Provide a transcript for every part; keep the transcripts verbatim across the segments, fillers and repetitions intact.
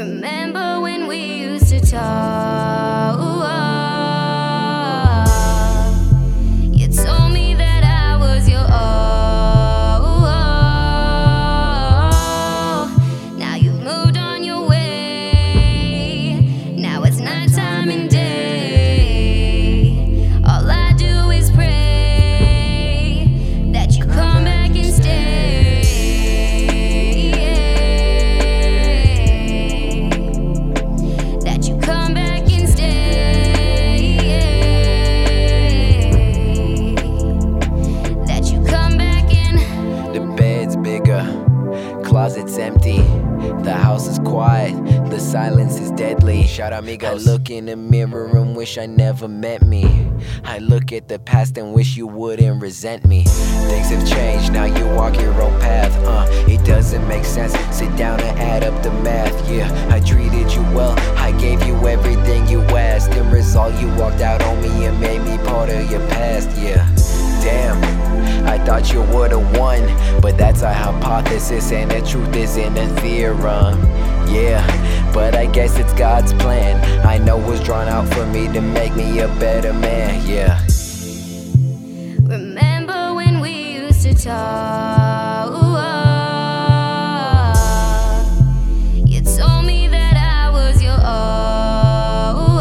Remember when we used to talk? You told me that I was your all. Now you've moved on your way. Now it's night time and day. All I do is pray that you come back and stay. Closet's empty, the house is quiet, the silence is deadly. Shout out Migos. I look in the mirror and wish I never met me. I look at the past and wish you wouldn't resent me. Things have changed, now you walk your own path. Uh, it doesn't make sense, sit down and add up the math. Yeah, I treated you well, I gave you everything you asked. In result, you walked out on me and made me part of your past. Yeah, damn, I thought you would've won, but that's a hypothesis and the truth isn't a theorem. Yeah, but I guess it's God's plan. I know what's drawn out for me to make me a better man. Yeah. Remember when we used to talk? You told me that I was your all.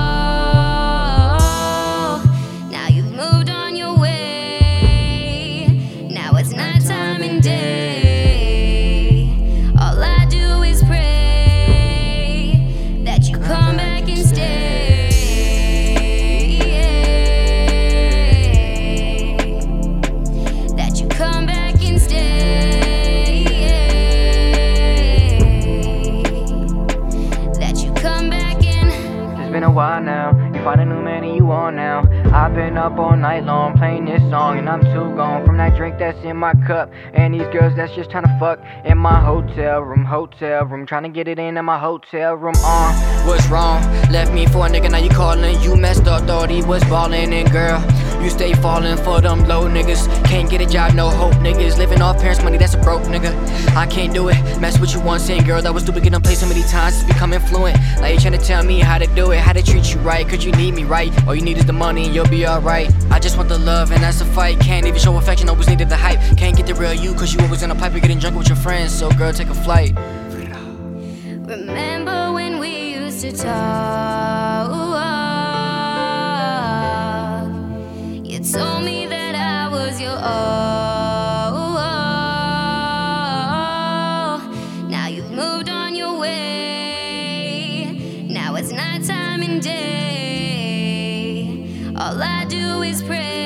Now you've moved on your way. Now it's nighttime and day. All I do is pray that you come back and stay. That you come back and stay. That you come back and. It's been a while now, you find a new man and you on now. I've been up all night long playing this song and I'm too gone from that drink that's in my cup and these girls that's just trying to fuck in my hotel room, hotel room, trying to get it in in my hotel room. Uh, what's wrong? Left me for a nigga, now you calling. You messed up, thought he was ballin', and girl, you stay falling for them low niggas. Can't get a job, no hope niggas. Living off parents' money, that's a broke nigga. I can't do it, mess with you once, saying girl that was stupid, getting played so many times, it's becoming fluent. Like you trying to tell me how to do it, how to treat you right, cause you need me right. All you need is the money and you'll be alright. I just want the love and that's a fight. Can't even show affection, always needed the hype. Can't get the real you cause you always in a pipe, you're getting drunk with your friends. So girl, take a flight. Remember when we used to talk? You told me that I was your all. Now you've moved on your way. Now it's nighttime and day. All I do is pray